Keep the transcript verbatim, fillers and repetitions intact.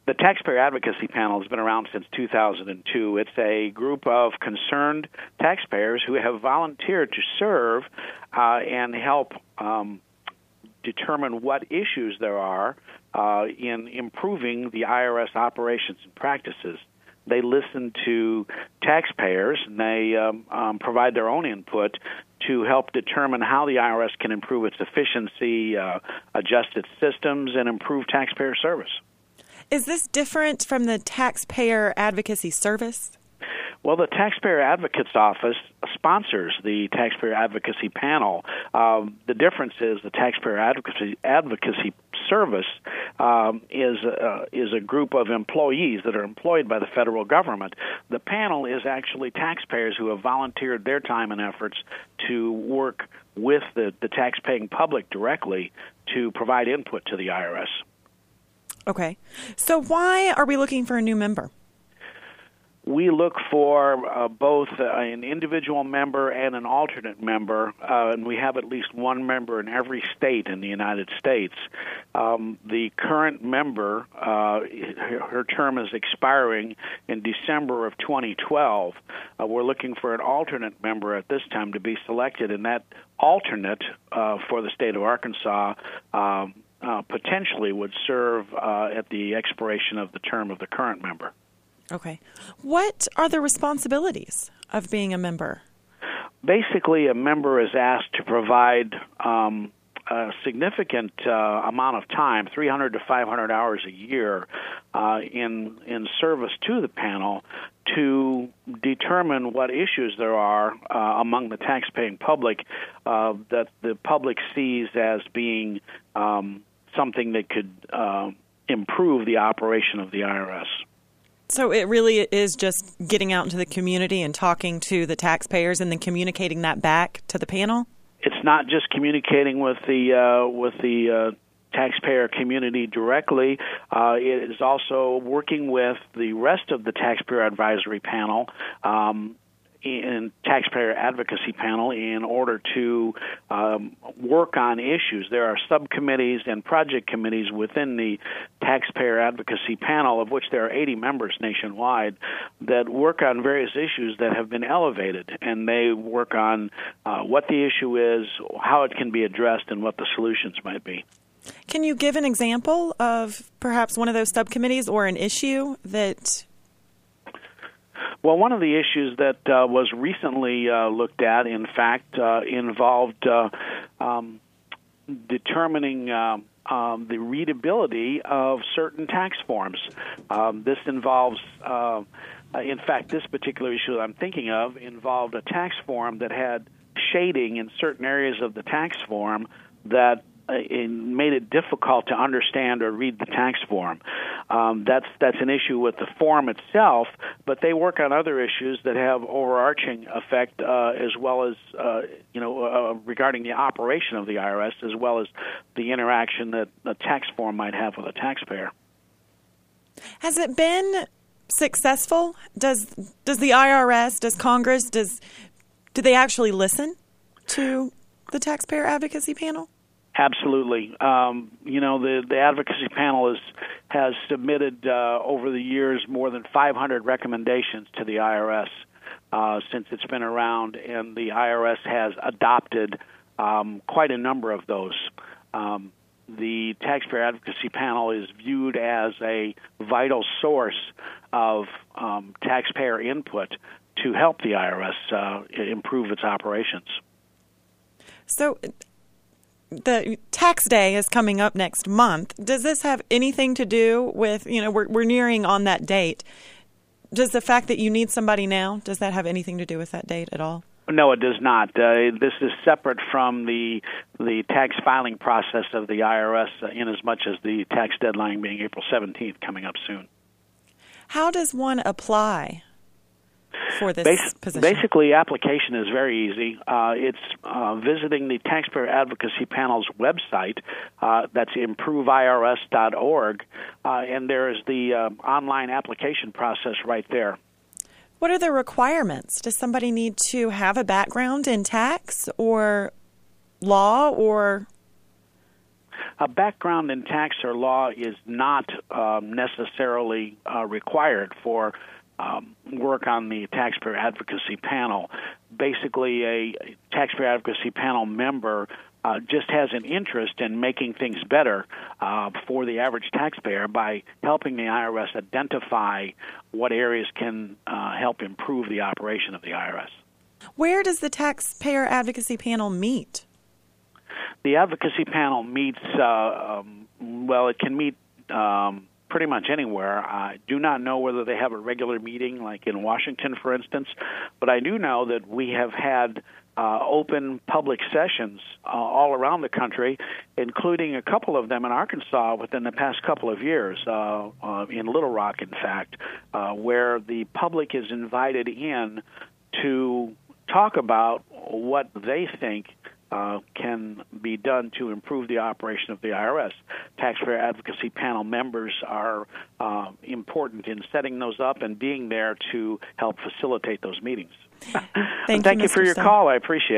The Taxpayer Advocacy Panel has been around since two thousand two. It's a group of concerned taxpayers who have volunteered to serve uh, and help um, determine what issues there are uh, in improving the I R S operations and practices. They listen to taxpayers, and they um, um, provide their own input to help determine how the I R S can improve its efficiency, uh, adjust its systems, and improve taxpayer service. Is this different from the Taxpayer Advocacy Service? Well, the Taxpayer Advocate's Office sponsors the Taxpayer Advocacy Panel. Um, the difference is the Taxpayer Advocacy Advocacy Service um, is uh, is a group of employees that are employed by the federal government. The panel is actually taxpayers who have volunteered their time and efforts to work with the, the taxpaying public directly to provide input to the I R S. Okay. So why are we looking for a new member? We look for uh, both uh, an individual member and an alternate member, uh, and we have at least one member in every state in the United States. Um, the current member, uh, her term is expiring in December of twenty twelve. Uh, we're looking for an alternate member at this time to be selected, and that alternate uh, for the state of Arkansas um, uh, potentially would serve uh, at the expiration of the term of the current member. Okay. What are the responsibilities of being a member? Basically, a member is asked to provide um, a significant uh, amount of time, three hundred to five hundred hours a year, uh, in in service to the panel to determine what issues there are uh, among the taxpaying public uh, that the public sees as being um, something that could uh, improve the operation of the I R S. So it really is just getting out into the community and talking to the taxpayers and then communicating that back to the panel? It's not just communicating with the uh, with the uh, taxpayer community directly. Uh, it is also working with the rest of the taxpayer advisory panel um, and taxpayer advocacy panel in order to um, work on issues. There are subcommittees and project committees within the taxpayer advocacy panel, of which there are eighty members nationwide, that work on various issues that have been elevated, and they work on uh, what the issue is, how it can be addressed, and what the solutions might be. Can you give an example of perhaps one of those subcommittees or an issue that... Well, one of the issues that uh, was recently uh, looked at, in fact, uh, involved uh, um, determining uh, um, the readability of certain tax forms. Um, this involves, uh, in fact, this particular issue that I'm thinking of involved a tax form that had shading in certain areas of the tax form that uh, it made it difficult to understand or read the tax form. Um, that's that's an issue with the form itself, but they work on other issues that have overarching effect, uh, as well as uh, you know uh, regarding the operation of the I R S, as well as the interaction that a tax form might have with a taxpayer. Has it been successful? Does does the I R S, does Congress, does do they actually listen to the taxpayer advocacy panel? Absolutely. Um, you know, the, the advocacy panel is, has submitted uh, over the years more than five hundred recommendations to the I R S uh, since it's been around, and the I R S has adopted um, quite a number of those. Um, the taxpayer advocacy panel is viewed as a vital source of um, taxpayer input to help the I R S uh, improve its operations. So the tax day is coming up next month. Does this have anything to do with, you know, we're, we're nearing on that date. Does the fact that you need somebody now, does that have anything to do with that date at all? No, it does not. Uh, this is separate from the the tax filing process of the I R S, uh, in as much as the tax deadline being April seventeenth coming up soon. How does one apply for this Bas- position? Basically, application is very easy. Uh, it's uh, visiting the Taxpayer Advocacy Panel's website. Uh, that's improve I R S dot org, uh, and there is the uh, online application process right there. What are the requirements? Does somebody need to have a background in tax or law or... a background in tax or law is not um, necessarily uh, required for um, work on the taxpayer advocacy panel. Basically, a taxpayer advocacy panel member uh, just has an interest in making things better uh, for the average taxpayer by helping the I R S identify what areas can uh, help improve the operation of the I R S. Where does the taxpayer advocacy panel meet? The advocacy panel meets, uh, um, well, it can meet um, pretty much anywhere. I do not know whether they have a regular meeting, like in Washington, for instance, but I do know that we have had uh, open public sessions uh, all around the country, including a couple of them in Arkansas within the past couple of years, uh, uh, in Little Rock, in fact, uh, where the public is invited in to talk about what they think Uh, can be done to improve the operation of the I R S. Taxpayer advocacy panel members are uh, important in setting those up and being there to help facilitate those meetings. Thank, Thank you, you for your Stone. call. I appreciate it.